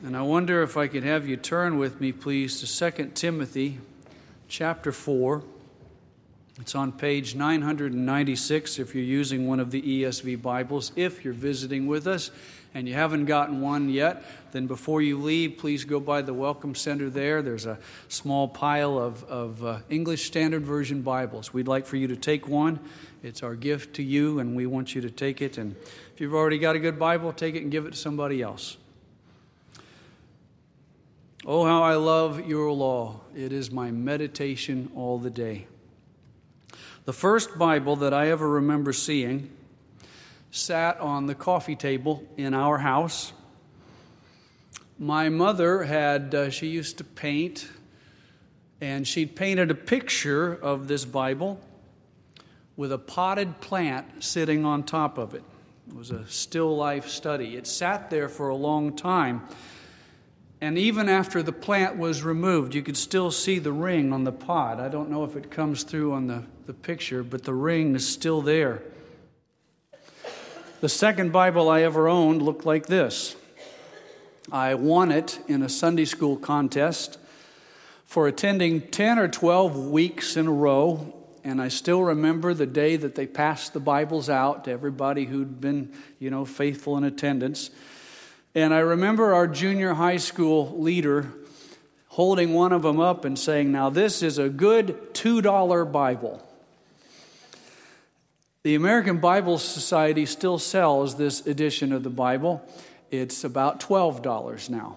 And I wonder if I could have you turn with me, please, to 2 Timothy chapter 4. It's on page 996 if you're using one of the ESV Bibles. If you're visiting with us and you haven't gotten one yet, then before you leave, please go by the Welcome Center there. There's a small pile of English Standard Version Bibles. We'd like for you to take one. It's our gift to you, and we want you to take it. And if you've already got a good Bible, take it and give it to somebody else. Oh, how I love your law. It is my meditation all the day. The first Bible that I ever remember seeing sat on the coffee table in our house. My mother she used to paint, and she'd painted a picture of this Bible with a potted plant sitting on top of it. It was a still life study. It sat there for a long time. And even after the plant was removed, you could still see the ring on the pot. I don't know if it comes through on the picture, but the ring is still there. The second Bible I ever owned looked like this. I won it in a Sunday school contest for attending 10 or 12 weeks in a row, and I still remember the day that they passed the Bibles out to everybody who'd been, faithful in attendance. And I remember our junior high school leader holding one of them up and saying, "Now this is a good $2 Bible." The American Bible Society still sells this edition of the Bible. It's about $12 now.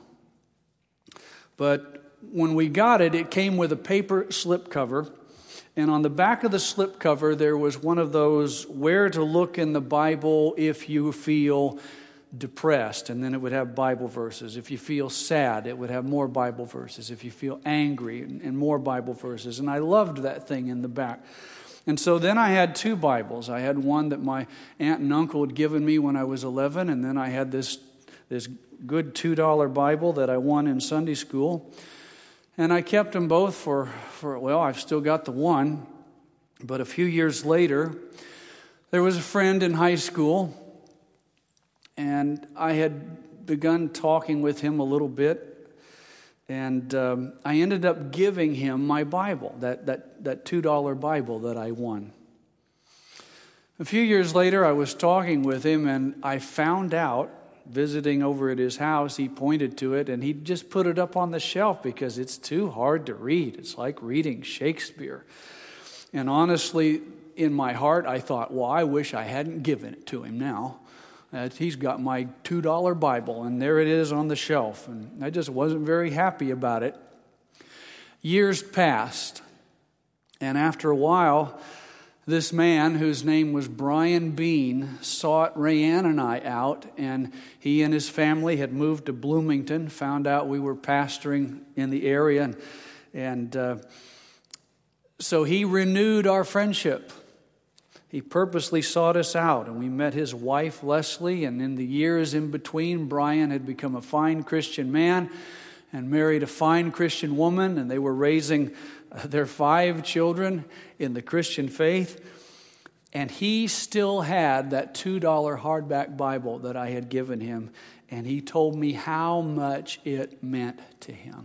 But when we got it, it came with a paper slipcover. And on the back of the slipcover, there was one of those where to look in the Bible if you feel depressed, and then it would have Bible verses. If you feel sad, it would have more Bible verses. If you feel angry, and more Bible verses. And I loved that thing in the back. And so then I had two Bibles. I had one that my aunt and uncle had given me when I was 11, and then I had this good $2 Bible that I won in Sunday school. And I kept them both for I've still got the one. But a few years later, there was a friend in high school, and I had begun talking with him a little bit, and I ended up giving him my Bible, that $2 Bible that I won. A few years later, I was talking with him, and I found out, visiting over at his house, he pointed to it, and he just put it up on the shelf because it's too hard to read. It's like reading Shakespeare. And honestly, in my heart, I thought, well, I wish I hadn't given it to him now. He's got my $2 Bible, and there it is on the shelf. And I just wasn't very happy about it. Years passed, and after a while, this man, whose name was Brian Bean, sought Rayanne and I out, and he and his family had moved to Bloomington, found out we were pastoring in the area, and so he renewed our friendship. He purposely sought us out, and we met his wife, Leslie, and in the years in between, Brian had become a fine Christian man and married a fine Christian woman, and they were raising their 5 children in the Christian faith. And he still had that $2 hardback Bible that I had given him, and he told me how much it meant to him.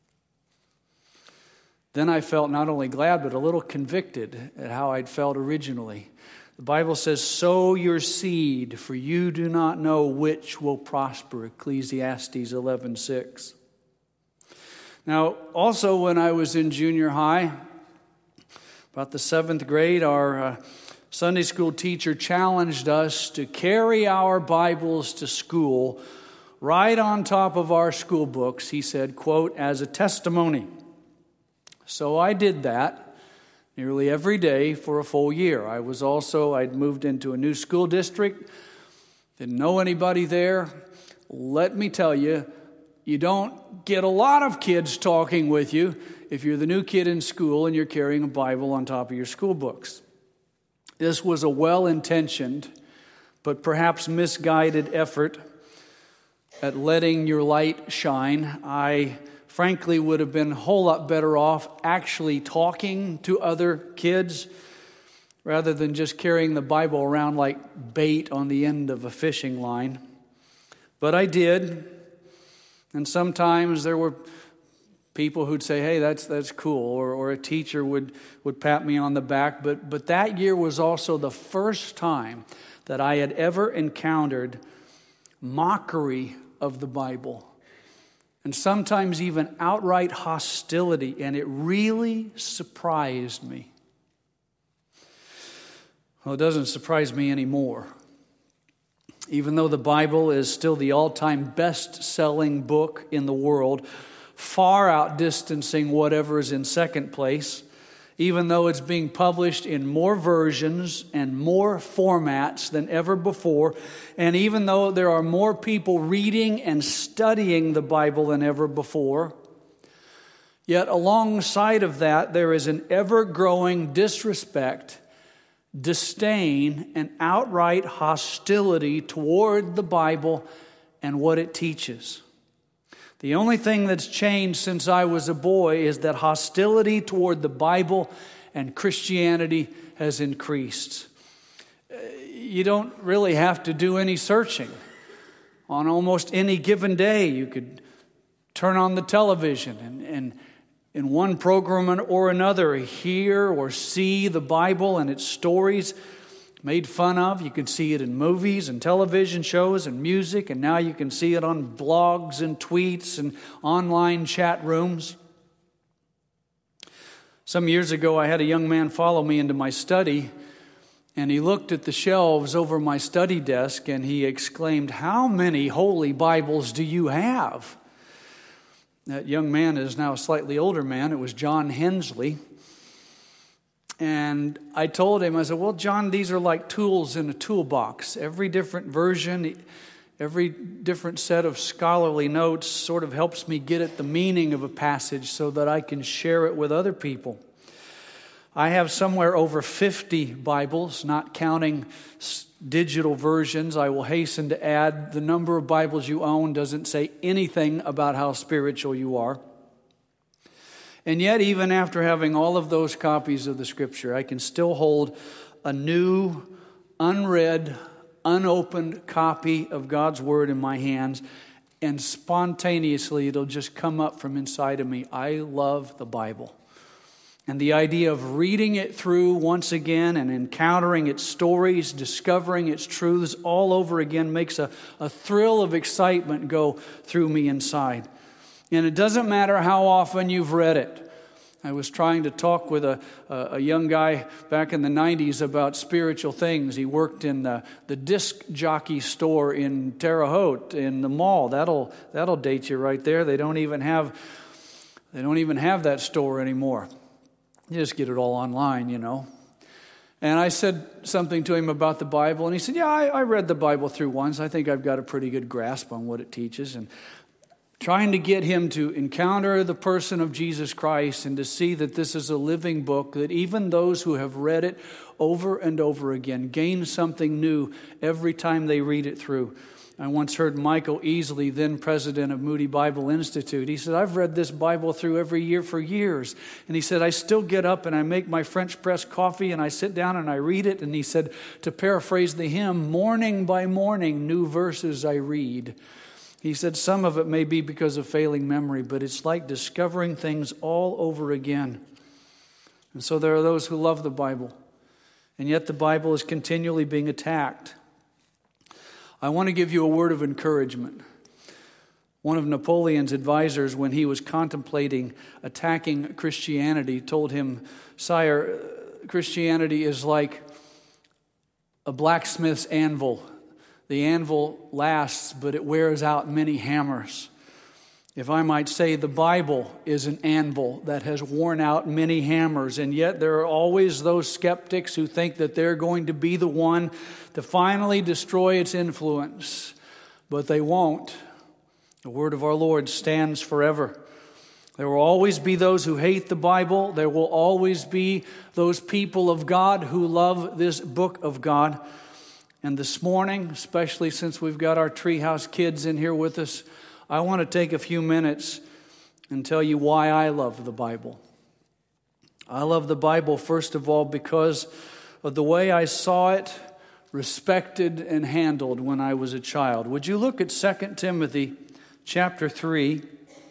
Then I felt not only glad, but a little convicted at how I'd felt originally. The Bible says, sow your seed, for you do not know which will prosper. Ecclesiastes 11:6. Now, also when I was in junior high, about the 7th grade, our Sunday school teacher challenged us to carry our Bibles to school right on top of our school books. He said, quote, as a testimony. So I did that nearly every day for a full year. I'd moved into a new school district, didn't know anybody there. Let me tell you, you don't get a lot of kids talking with you if you're the new kid in school and you're carrying a Bible on top of your school books. This was a well-intentioned but perhaps misguided effort at letting your light shine. I frankly would have been a whole lot better off actually talking to other kids rather than just carrying the Bible around like bait on the end of a fishing line. But I did. And sometimes there were people who'd say, hey, that's cool, or a teacher would pat me on the back. But that year was also the first time that I had ever encountered mockery of the Bible, and sometimes even outright hostility, and it really surprised me. Well, it doesn't surprise me anymore. Even though the Bible is still the all-time best-selling book in the world, far outdistancing whatever is in second place, even though it's being published in more versions and more formats than ever before, and even though there are more people reading and studying the Bible than ever before, yet alongside of that, there is an ever-growing disrespect, disdain, and outright hostility toward the Bible and what it teaches. The only thing that's changed since I was a boy is that hostility toward the Bible and Christianity has increased. You don't really have to do any searching. On almost any given day, you could turn on the television and in one program or another hear or see the Bible and its stories made fun of. You can see it in movies and television shows and music, and now you can see it on blogs and tweets and online chat rooms. Some years ago, I had a young man follow me into my study, and he looked at the shelves over my study desk, and he exclaimed, "How many Holy Bibles do you have?" That young man is now a slightly older man. It was John Hensley. And I told him, I said, well, John, these are like tools in a toolbox. Every different version, every different set of scholarly notes sort of helps me get at the meaning of a passage so that I can share it with other people. I have somewhere over 50 Bibles, not counting digital versions. I will hasten to add the number of Bibles you own doesn't say anything about how spiritual you are. And yet, even after having all of those copies of the Scripture, I can still hold a new, unread, unopened copy of God's Word in my hands, and spontaneously it'll just come up from inside of me. I love the Bible. And the idea of reading it through once again and encountering its stories, discovering its truths all over again makes a thrill of excitement go through me inside. And it doesn't matter how often you've read it. I was trying to talk with a young guy back in the 90s about spiritual things. He worked in the disc jockey store in Terre Haute in the mall. That'll date you right there. They don't even have that store anymore. You just get it all online, you know. And I said something to him about the Bible, and he said, yeah, I read the Bible through once. I think I've got a pretty good grasp on what it teaches. And trying to get him to encounter the person of Jesus Christ and to see that this is a living book, that even those who have read it over and over again gain something new every time they read it through. I once heard Michael Easley, then president of Moody Bible Institute. He said, I've read this Bible through every year for years. And he said, I still get up and I make my French press coffee and I sit down and I read it. And he said, to paraphrase the hymn, morning by morning, new verses I read. He said some of it may be because of failing memory, but it's like discovering things all over again. And so there are those who love the Bible, and yet the Bible is continually being attacked. I want to give you a word of encouragement. One of Napoleon's advisors, when he was contemplating attacking Christianity, told him, Sire, Christianity is like a blacksmith's anvil. The anvil lasts, but it wears out many hammers. If I might say, the Bible is an anvil that has worn out many hammers, and yet there are always those skeptics who think that they're going to be the one to finally destroy its influence. But they won't. The word of our Lord stands forever. There will always be those who hate the Bible. There will always be those people of God who love this book of God. And this morning, especially since we've got our Treehouse kids in here with us, I want to take a few minutes and tell you why I love the Bible. I love the Bible, first of all, because of the way I saw it respected and handled when I was a child. Would you look at 2 Timothy chapter 3.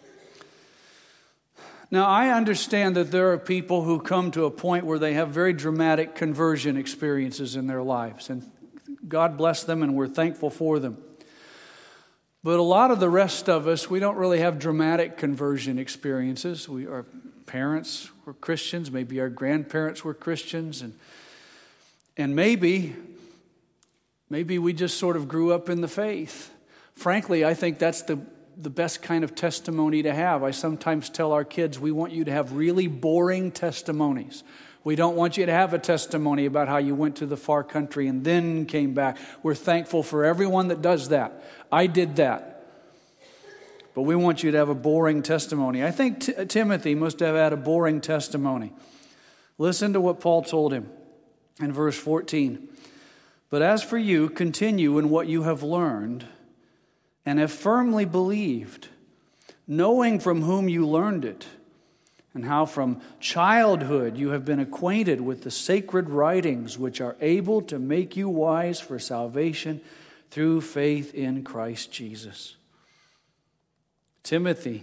Now, I understand that there are people who come to a point where they have very dramatic conversion experiences in their lives, and God bless them, and we're thankful for them. But a lot of the rest of us, we don't really have dramatic conversion experiences. Our parents were Christians, maybe our grandparents were Christians, and maybe we just sort of grew up in the faith. Frankly, I think that's the best kind of testimony to have. I sometimes tell our kids, we want you to have really boring testimonies. We don't want you to have a testimony about how you went to the far country and then came back. We're thankful for everyone that does that. I did that. But we want you to have a boring testimony. I think Timothy must have had a boring testimony. Listen to what Paul told him in verse 14. But as for you, continue in what you have learned and have firmly believed, knowing from whom you learned it, and how from childhood you have been acquainted with the sacred writings, which are able to make you wise for salvation through faith in Christ Jesus. Timothy,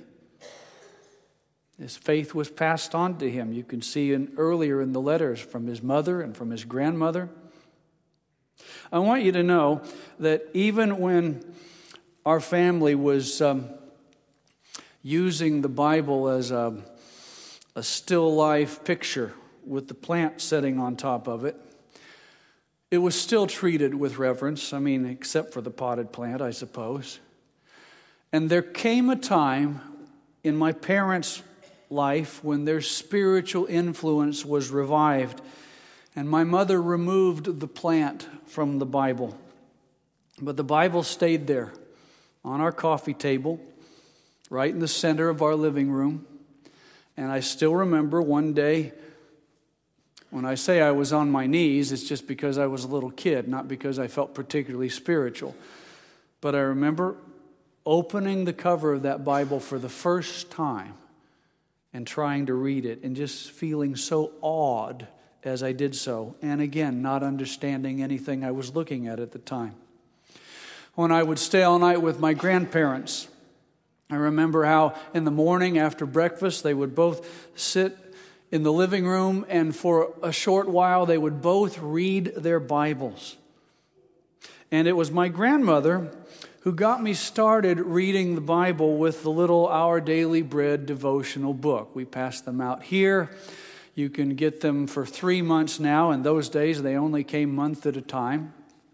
his faith was passed on to him. You can see earlier in the letters from his mother and from his grandmother. I want you to know that even when our family was using the Bible as a still life picture with the plant sitting on top of it, it was still treated with reverence. I mean, except for the potted plant, I suppose. And there came a time in my parents' life when their spiritual influence was revived, and my mother removed the plant from the Bible. But the Bible stayed there on our coffee table, right in the center of our living room. And I still remember one day, when I say I was on my knees, it's just because I was a little kid, not because I felt particularly spiritual. But I remember opening the cover of that Bible for the first time and trying to read it and just feeling so awed as I did so. And again, not understanding anything I was looking at the time. When I would stay all night with my grandparents, I remember how in the morning after breakfast, they would both sit in the living room, and for a short while, they would both read their Bibles. And it was my grandmother who got me started reading the Bible with the little Our Daily Bread devotional book. We pass them out here. You can get them for 3 months now. In those days, they only came month at a time.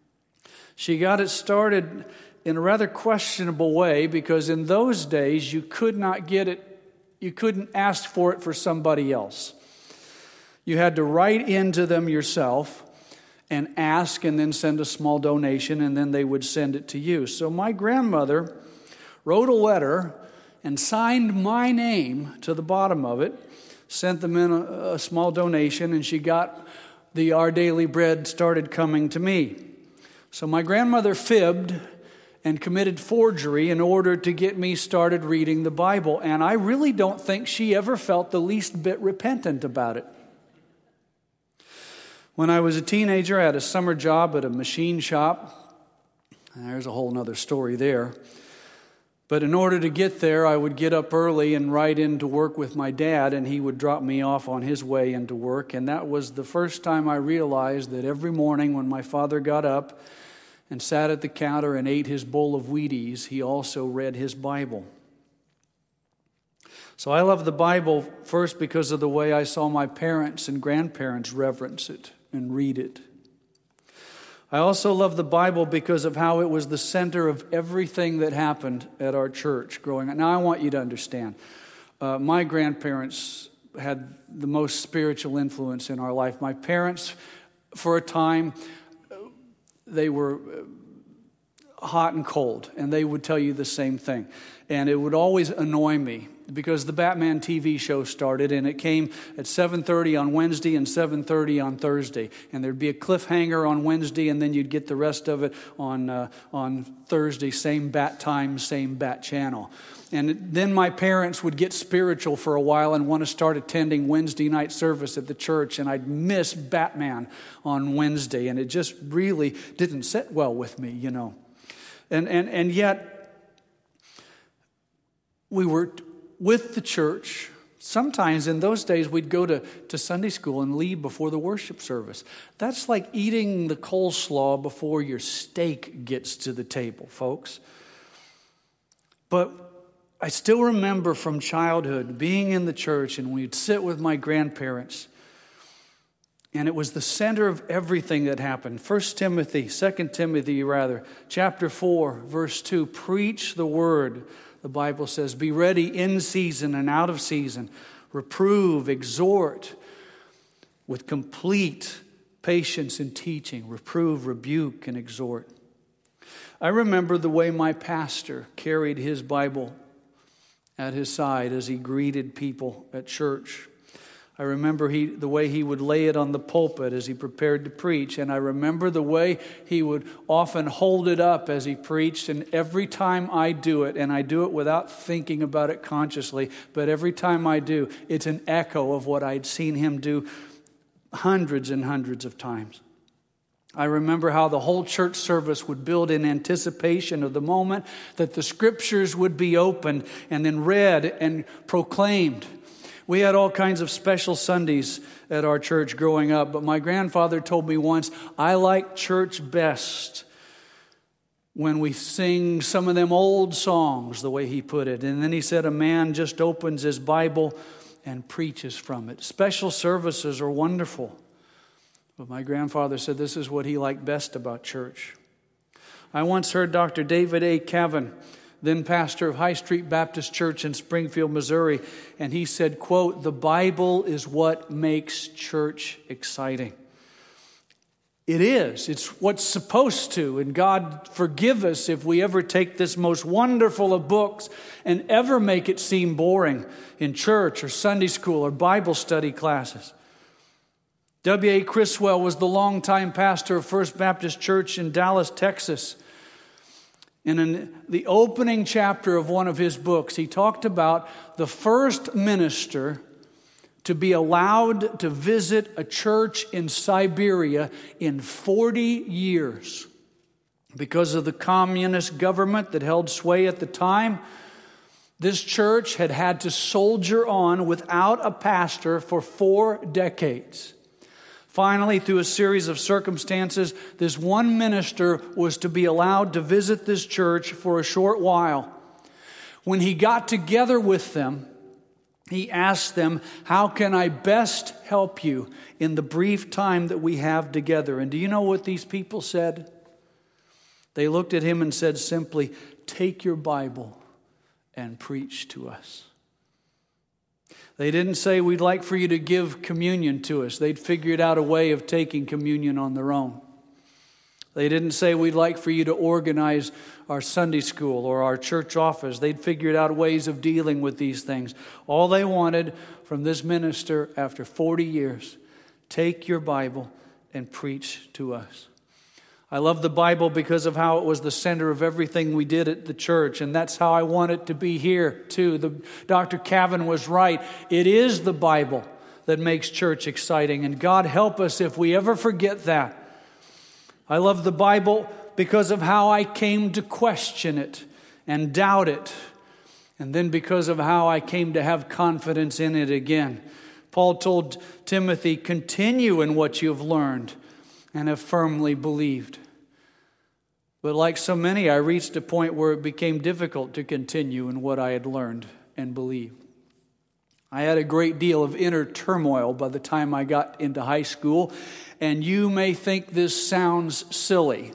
She got it started in a rather questionable way, because in those days you could not get it, you couldn't ask for it for somebody else. You had to write into them yourself and ask, and then send a small donation, and then they would send it to you. So my grandmother wrote a letter and signed my name to the bottom of it, sent them in a small donation, and she got the Our Daily Bread started coming to me. So my grandmother fibbed and committed forgery in order to get me started reading the Bible. And I really don't think she ever felt the least bit repentant about it. When I was a teenager, I had a summer job at a machine shop. There's a whole other story there. But in order to get there, I would get up early and ride into work with my dad, and he would drop me off on his way into work. And that was the first time I realized that every morning when my father got up and sat at the counter and ate his bowl of Wheaties, he also read his Bible. So I love the Bible first because of the way I saw my parents and grandparents reverence it and read it. I also love the Bible because of how it was the center of everything that happened at our church growing up. Now, I want you to understand, my grandparents had the most spiritual influence in our life. My parents, for a time, they were hot and cold, and they would tell you the same thing. And it would always annoy me because the Batman TV show started, and it came at 7:30 on Wednesday and 7:30 on Thursday. And there'd be a cliffhanger on Wednesday, and then you'd get the rest of it on Thursday, same bat time, same bat channel. And then my parents would get spiritual for a while and want to start attending Wednesday night service at the church, and I'd miss Batman on Wednesday, and it just really didn't sit well with me, you know. And yet, we were with the church. Sometimes in those days we'd go to Sunday school and leave before the worship service. That's like eating the coleslaw before your steak gets to the table, folks. But I still remember from childhood being in the church, and we'd sit with my grandparents, and it was the center of everything that happened. 2 Timothy, chapter 4, verse 2, preach the word. The Bible says, be ready in season and out of season. Reprove, exhort with complete patience in teaching. Reprove, rebuke, and exhort. I remember the way my pastor carried his Bible at his side as he greeted people at church. I remember the way he would lay it on the pulpit as he prepared to preach. And I remember the way he would often hold it up as he preached. And every time I do it, and I do it without thinking about it consciously, but every time I do, it's an echo of what I'd seen him do hundreds and hundreds of times. I remember how the whole church service would build in anticipation of the moment that the scriptures would be opened and then read and proclaimed. We had all kinds of special Sundays at our church growing up, but my grandfather told me once, I like church best when we sing some of them old songs, the way he put it. And then he said a man just opens his Bible and preaches from it. Special services are wonderful. But my grandfather said this is what he liked best about church. I once heard Dr. David A. Cavan, then pastor of High Street Baptist Church in Springfield, Missouri, and he said, quote, the Bible is what makes church exciting. It is. It's what's supposed to. And God forgive us if we ever take this most wonderful of books and ever make it seem boring in church or Sunday school or Bible study classes. W.A. Criswell was the longtime pastor of First Baptist Church in Dallas, Texas. And in the opening chapter of one of his books, he talked about the first minister to be allowed to visit a church in Siberia in 40 years. Because of the communist government that held sway at the time, this church had had to soldier on without a pastor for 4 decades. Finally, through a series of circumstances, this one minister was to be allowed to visit this church for a short while. When he got together with them, he asked them, how can I best help you in the brief time that we have together? And do you know what these people said? They looked at him and said simply, take your Bible and preach to us. They didn't say, we'd like for you to give communion to us. They'd figured out a way of taking communion on their own. They didn't say, we'd like for you to organize our Sunday school or our church office. They'd figured out ways of dealing with these things. All they wanted from this minister after 40 years, take your Bible and preach to us. I love the Bible because of how it was the center of everything we did at the church, and that's how I want it to be here too. Dr. Cavan was right. It is the Bible that makes church exciting, and God help us if we ever forget that. I love the Bible because of how I came to question it and doubt it, and then because of how I came to have confidence in it again. Paul told Timothy, continue in what you've learned and have firmly believed. But like so many, I reached a point where it became difficult to continue in what I had learned and believed. I had a great deal of inner turmoil by the time I got into high school, and you may think this sounds silly.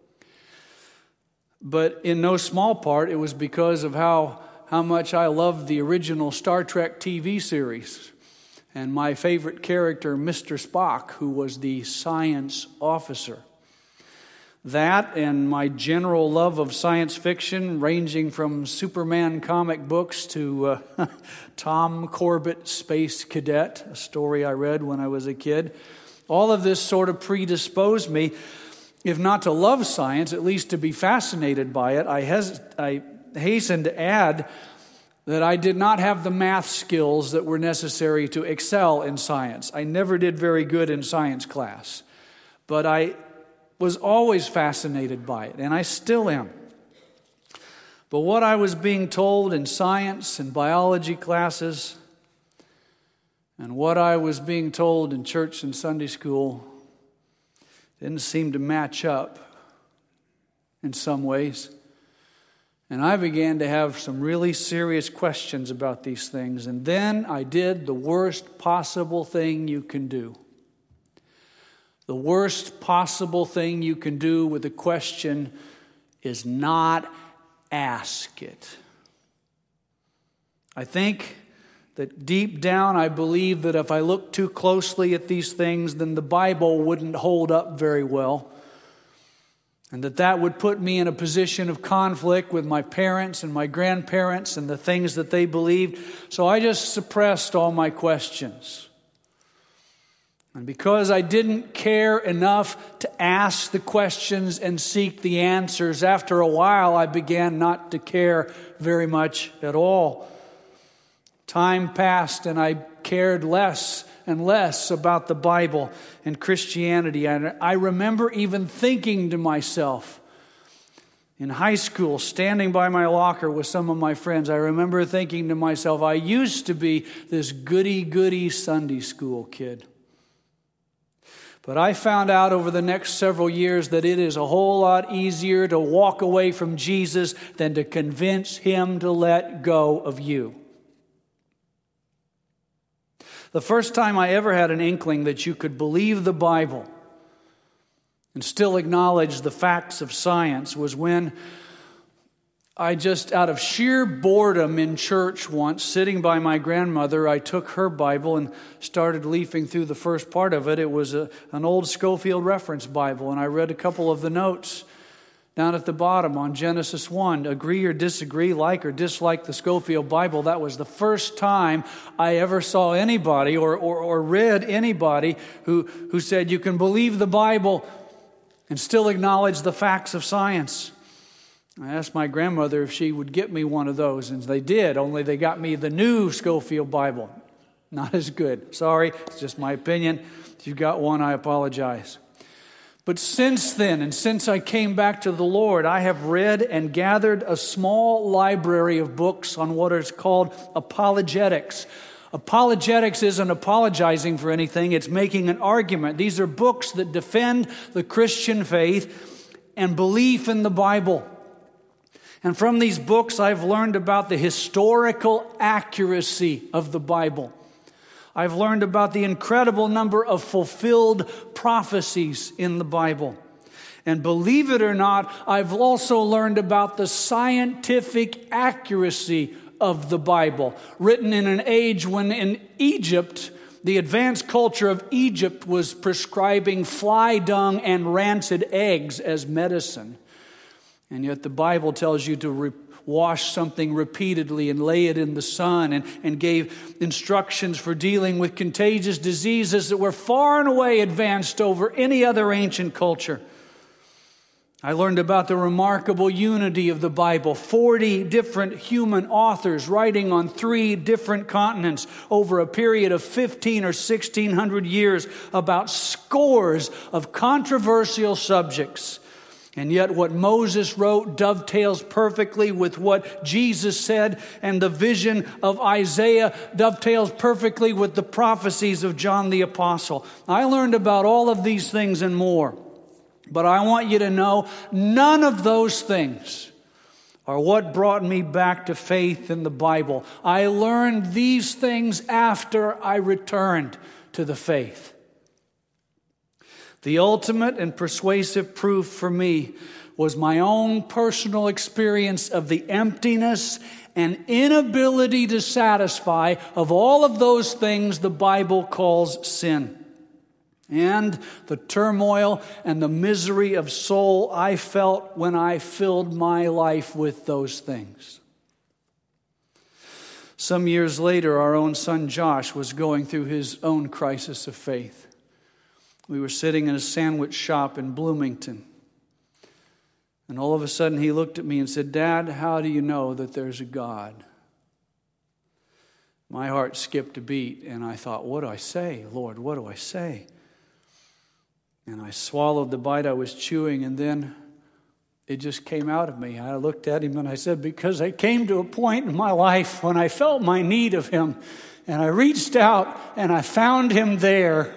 But in no small part, it was because of how much I loved the original Star Trek TV series. And my favorite character, Mr. Spock, who was the science officer. That and my general love of science fiction, ranging from Superman comic books to Tom Corbett, Space Cadet, a story I read when I was a kid. All of this sort of predisposed me, if not to love science, at least to be fascinated by it. I hasten to add that I did not have the math skills that were necessary to excel in science. I never did very good in science class, but I was always fascinated by it, and I still am. But what I was being told in science and biology classes and what I was being told in church and Sunday school didn't seem to match up in some ways. And I began to have some really serious questions about these things. And then I did the worst possible thing you can do. The worst possible thing you can do with a question is not ask it. I think that deep down I believe that if I look too closely at these things, then the Bible wouldn't hold up very well. And that would put me in a position of conflict with my parents and my grandparents and the things that they believed. So I just suppressed all my questions. And because I didn't care enough to ask the questions and seek the answers, after a while I began not to care very much at all. Time passed and I cared less and less about the Bible and Christianity. And I remember even thinking to myself, in high school, standing by my locker with some of my friends, I remember thinking to myself, I used to be this goody-goody Sunday school kid. But I found out over the next several years that it is a whole lot easier to walk away from Jesus than to convince Him to let go of you. The first time I ever had an inkling that you could believe the Bible and still acknowledge the facts of science was when I just, out of sheer boredom in church once, sitting by my grandmother, I took her Bible and started leafing through the first part of it. It was an old Scofield Reference Bible, and I read a couple of the notes down at the bottom on Genesis 1. Agree or disagree, like or dislike the Scofield Bible. That was the first time I ever saw anybody or read anybody who said you can believe the Bible and still acknowledge the facts of science. I asked my grandmother if she would get me one of those, and they did, only they got me the new Scofield Bible. Not as good. Sorry, it's just my opinion. If you got one, I apologize. But since then, and since I came back to the Lord, I have read and gathered a small library of books on what is called apologetics. Apologetics isn't apologizing for anything, it's making an argument. These are books that defend the Christian faith and belief in the Bible. And from these books, I've learned about the historical accuracy of the Bible. I've learned about the incredible number of fulfilled prophecies in the Bible. And believe it or not, I've also learned about the scientific accuracy of the Bible, written in an age when in Egypt, the advanced culture of Egypt was prescribing fly dung and rancid eggs as medicine. And yet the Bible tells you to wash something repeatedly and lay it in the sun and gave instructions for dealing with contagious diseases that were far and away advanced over any other ancient culture. I learned about the remarkable unity of the Bible. 40 different human authors writing on 3 different continents over a period of 15 or 1600 years about scores of controversial subjects. And yet what Moses wrote dovetails perfectly with what Jesus said, and the vision of Isaiah dovetails perfectly with the prophecies of John the Apostle. I learned about all of these things and more. But I want you to know, none of those things are what brought me back to faith in the Bible. I learned these things after I returned to the faith. The ultimate and persuasive proof for me was my own personal experience of the emptiness and inability to satisfy of all of those things the Bible calls sin. And the turmoil and the misery of soul I felt when I filled my life with those things. Some years later, our own son Josh was going through his own crisis of faith. We were sitting in a sandwich shop in Bloomington. And all of a sudden he looked at me and said, "Dad, how do you know that there's a God?" My heart skipped a beat and I thought, what do I say, Lord? What do I say? And I swallowed the bite I was chewing, and then It just came out of me. I looked at him and I said, because I came to a point in my life when I felt my need of him, and I reached out and I found him there.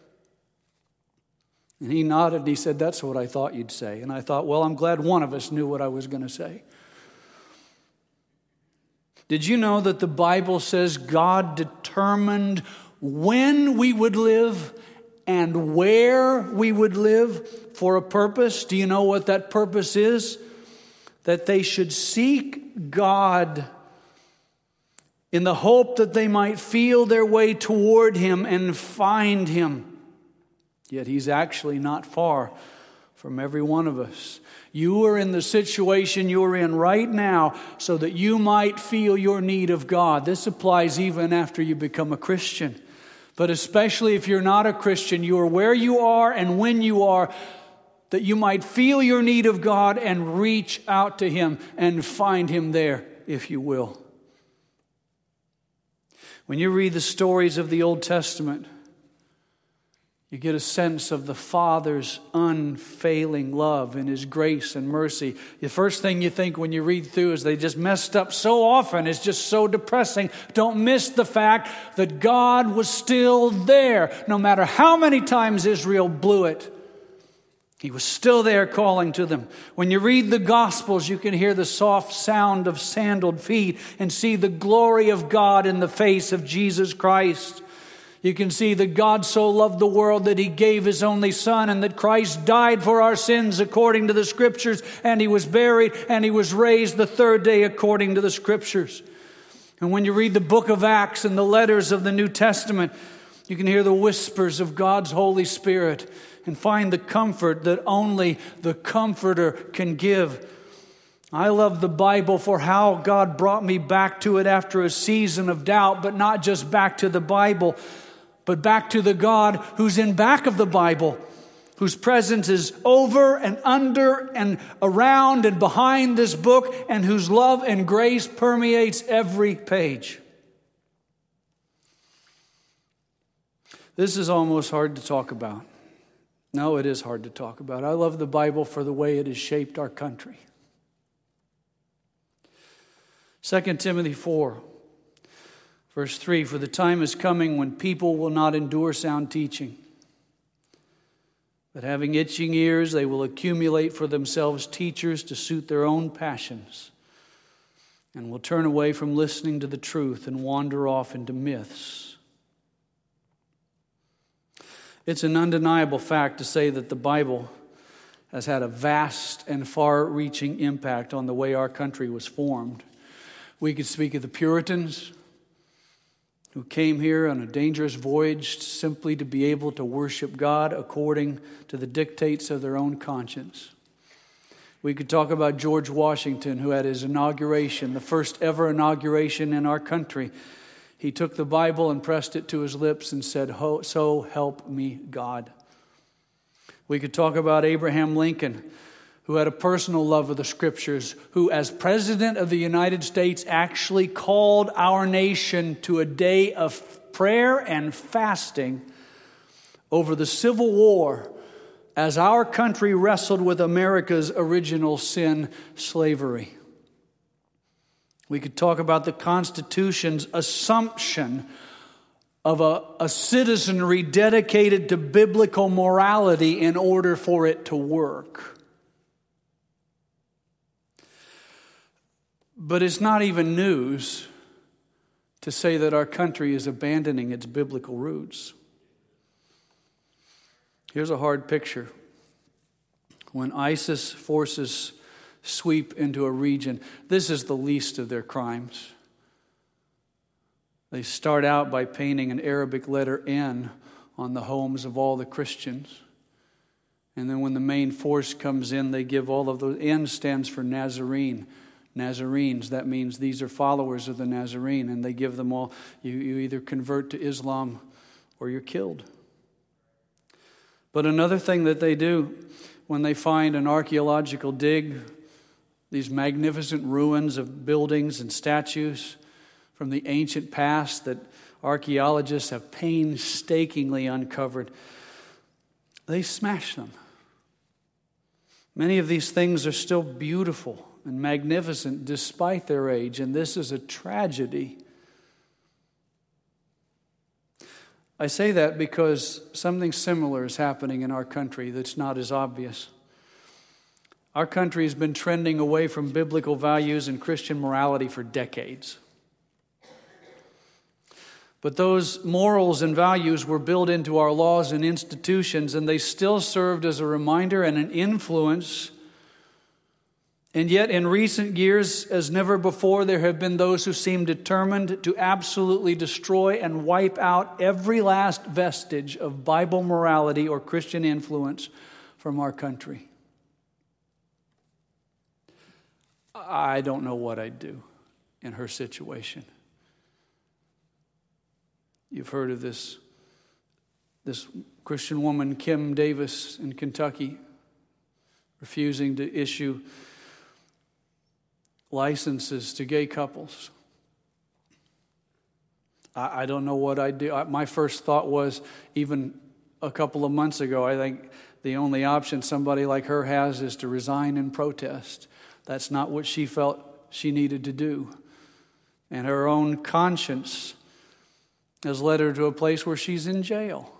And he nodded and he said, that's what I thought you'd say. And I thought, well, I'm glad one of us knew what I was going to say. Did you know that the Bible says God determined when we would live and where we would live for a purpose? Do you know what that purpose is? That they should seek God in the hope that they might feel their way toward him and find him. Yet he's actually not far from every one of us. You are in the situation you're in right now so that you might feel your need of God. This applies even after you become a Christian. But especially if you're not a Christian, you are where you are and when you are, that you might feel your need of God and reach out to him and find him there, if you will. When you read the stories of the Old Testament, you get a sense of the Father's unfailing love and his grace and mercy. The first thing you think when you read through is they just messed up so often. It's just so depressing. Don't miss the fact that God was still there. No matter how many times Israel blew it, he was still there calling to them. When you read the Gospels, you can hear the soft sound of sandaled feet and see the glory of God in the face of Jesus Christ. You can see that God so loved the world that he gave his only Son, and that Christ died for our sins according to the Scriptures, and he was buried and he was raised the third day according to the Scriptures. And when you read the book of Acts and the letters of the New Testament, you can hear the whispers of God's Holy Spirit and find the comfort that only the Comforter can give. I love the Bible for how God brought me back to it after a season of doubt, but not just back to the Bible, but back to the God who's in back of the Bible, whose presence is over and under and around and behind this book, and whose love and grace permeates every page. This is almost hard to talk about. No, it is hard to talk about. I love the Bible for the way it has shaped our country. 2 Timothy 4, verse 3, for the time is coming when people will not endure sound teaching, but having itching ears, they will accumulate for themselves teachers to suit their own passions, and will turn away from listening to the truth and wander off into myths. It's an undeniable fact to say that the Bible has had a vast and far-reaching impact on the way our country was formed. We could speak of the Puritans who came here on a dangerous voyage simply to be able to worship God according to the dictates of their own conscience. We could talk about George Washington, who had his inauguration, the first ever inauguration in our country. He took the Bible and pressed it to his lips and said, "So help me God." We could talk about Abraham Lincoln, who had a personal love of the Scriptures, who as President of the United States actually called our nation to a day of prayer and fasting over the Civil War as our country wrestled with America's original sin, slavery. We could talk about the Constitution's assumption of a citizenry dedicated to biblical morality in order for it to work. But it's not even news to say that our country is abandoning its biblical roots. Here's a hard picture. When ISIS forces sweep into a region, this is the least of their crimes. They start out by painting an Arabic letter N on the homes of all the Christians. And then when the main force comes in, they give all of those. N stands for Nazarene. Nazarenes, that means these are followers of the Nazarene, and they give them all, you either convert to Islam or you're killed. But another thing that they do when they find an archaeological dig, these magnificent ruins of buildings and statues from the ancient past that archaeologists have painstakingly uncovered, they smash them. Many of these things are still beautiful and magnificent despite their age, and this is a tragedy. I say that because something similar is happening in our country that's not as obvious. Our country has been trending away from biblical values and Christian morality for decades. But those morals and values were built into our laws and institutions, and they still served as a reminder and an influence. And yet, in recent years, as never before, there have been those who seem determined to absolutely destroy and wipe out every last vestige of Bible morality or Christian influence from our country. I don't know what I'd do in her situation. You've heard of this Christian woman, Kim Davis, in Kentucky, refusing to issue licenses to gay couples. I don't know what I'd do. My first thought was, even a couple of months ago, I think the only option somebody like her has is to resign and protest. That's not what she felt she needed to do. And her own conscience has led her to a place where she's in jail.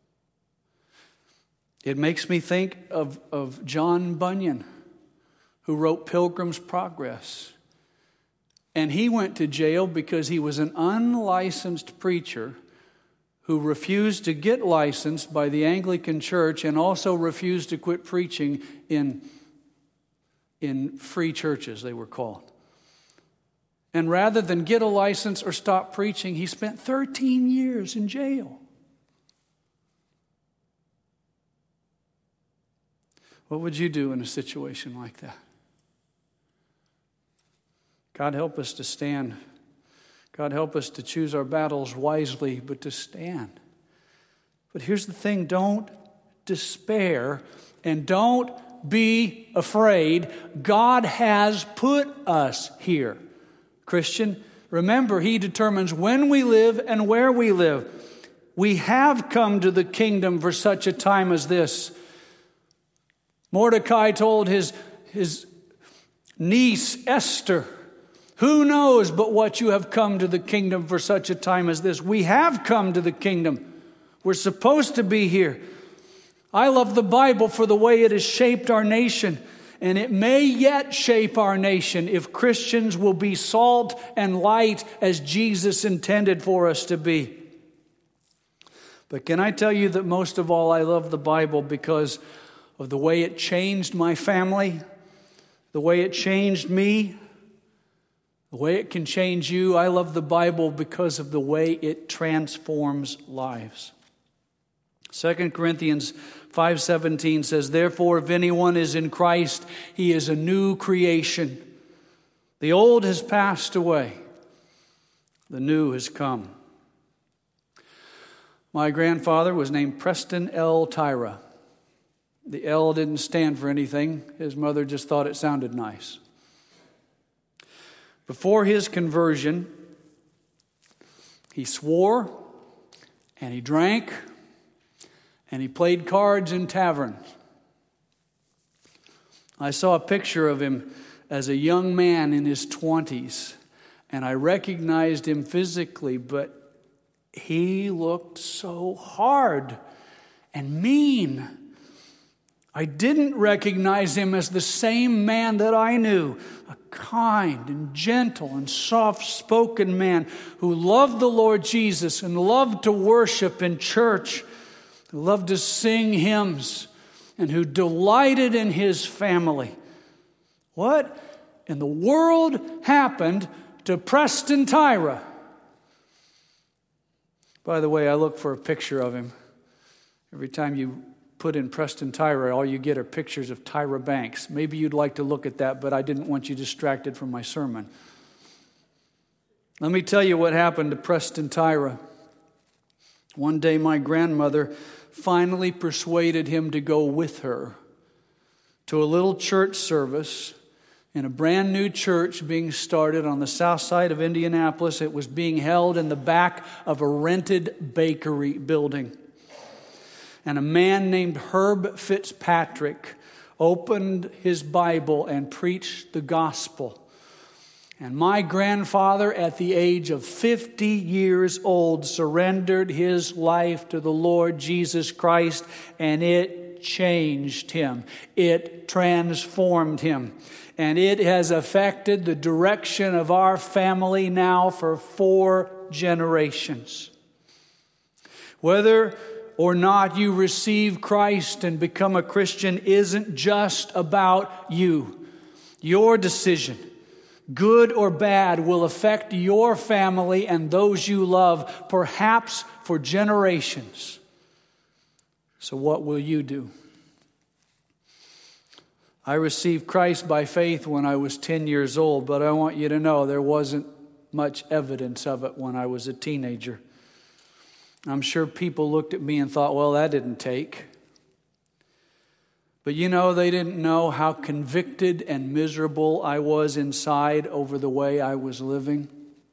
It makes me think of John Bunyan, who wrote Pilgrim's Progress. And he went to jail because he was an unlicensed preacher who refused to get licensed by the Anglican Church and also refused to quit preaching in free churches, they were called. And rather than get a license or stop preaching, he spent 13 years in jail. What would you do in a situation like that? God help us to stand. God help us to choose our battles wisely, but to stand. But here's the thing, don't despair and don't be afraid. God has put us here. Christian, remember, He determines when we live and where we live. We have come to the kingdom for such a time as this. Mordecai told his niece Esther, "Who knows but what you have come to the kingdom for such a time as this?" We have come to the kingdom. We're supposed to be here. I love the Bible for the way it has shaped our nation. And it may yet shape our nation if Christians will be salt and light as Jesus intended for us to be. But can I tell you that most of all I love the Bible because of the way it changed my family, the way it changed me, the way it can change you. I love the Bible because of the way it transforms lives. 2 Corinthians 5:17 says, "Therefore, if anyone is in Christ, he is a new creation. The old has passed away. The new has come." My grandfather was named Preston L. Tyra. The L didn't stand for anything. His mother just thought it sounded nice. Before his conversion, he swore and he drank and he played cards in taverns. I saw a picture of him as a young man in his 20s, and I recognized him physically, but he looked so hard and mean. I didn't recognize him as the same man that I knew, a kind and gentle and soft-spoken man who loved the Lord Jesus and loved to worship in church, who loved to sing hymns, and who delighted in his family. What in the world happened to Preston Tyra? By the way, I look for a picture of him. Every time you put in Preston Tyra, all you get are pictures of Tyra Banks. Maybe you'd like to look at that, but I didn't want you distracted from my sermon. Let me tell you what happened to Preston Tyra. One day my grandmother finally persuaded him to go with her to a little church service in a brand new church being started on the south side of Indianapolis. It was being held in the back of a rented bakery building. And a man named Herb Fitzpatrick opened his Bible and preached the gospel. And my grandfather, at the age of 50 years old, surrendered his life to the Lord Jesus Christ, and it changed him. It transformed him. And it has affected the direction of our family now for 4 generations. Whether or not you receive Christ and become a Christian isn't just about you. Your decision, good or bad, will affect your family and those you love, perhaps for generations. So what will you do? I received Christ by faith when I was 10 years old, but I want you to know there wasn't much evidence of it when I was a teenager. I'm sure people looked at me and thought, well, that didn't take. But you know, they didn't know how convicted and miserable I was inside over the way I was living.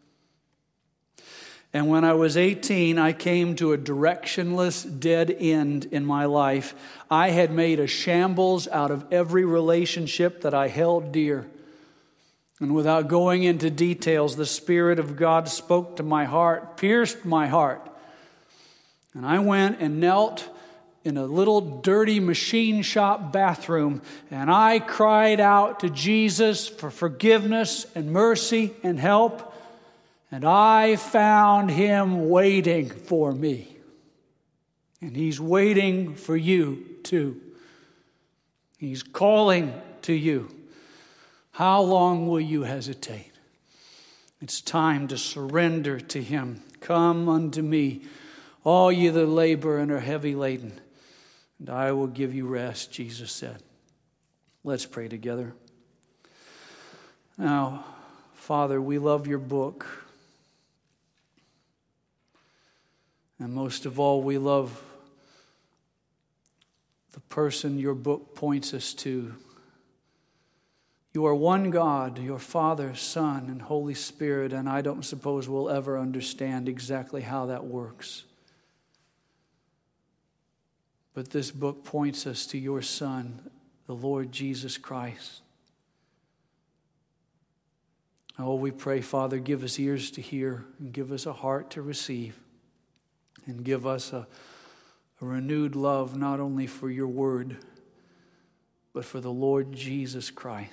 And when I was 18, I came to a directionless dead end in my life. I had made a shambles out of every relationship that I held dear. And without going into details, the Spirit of God spoke to my heart, pierced my heart. And I went and knelt in a little dirty machine shop bathroom, and I cried out to Jesus for forgiveness and mercy and help. And I found him waiting for me. And he's waiting for you too. He's calling to you. How long will you hesitate? It's time to surrender to him. Come unto me, all ye that labor and are heavy laden, and I will give you rest, Jesus said. Let's pray together. Now, Father, we love your book. And most of all, we love the person your book points us to. You are one God, your Father, Son, and Holy Spirit, and I don't suppose we'll ever understand exactly how that works. But this book points us to your Son, the Lord Jesus Christ. Oh, we pray, Father, give us ears to hear and give us a heart to receive. And give us a renewed love, not only for your word, but for the Lord Jesus Christ.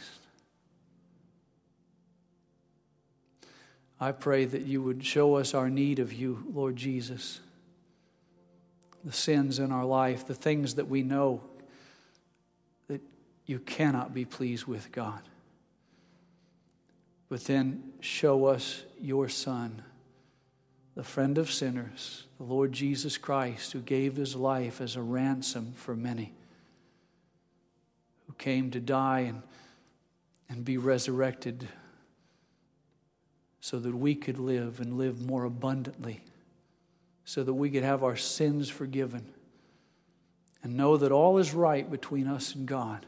I pray that you would show us our need of you, Lord Jesus. The sins in our life, the things that we know that you cannot be pleased with, God. But then show us your Son, the friend of sinners, the Lord Jesus Christ, who gave his life as a ransom for many, who came to die and be resurrected so that we could live and live more abundantly, so that we could have our sins forgiven and know that all is right between us and God,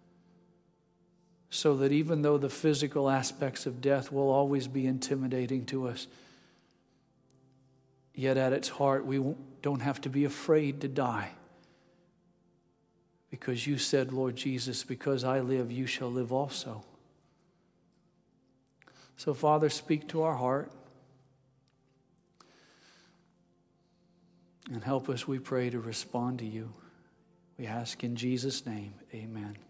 so that even though the physical aspects of death will always be intimidating to us, yet at its heart, we don't have to be afraid to die. Because you said, Lord Jesus, because I live, you shall live also. So, Father, speak to our heart. And help us, we pray, to respond to you. We ask in Jesus' name, amen.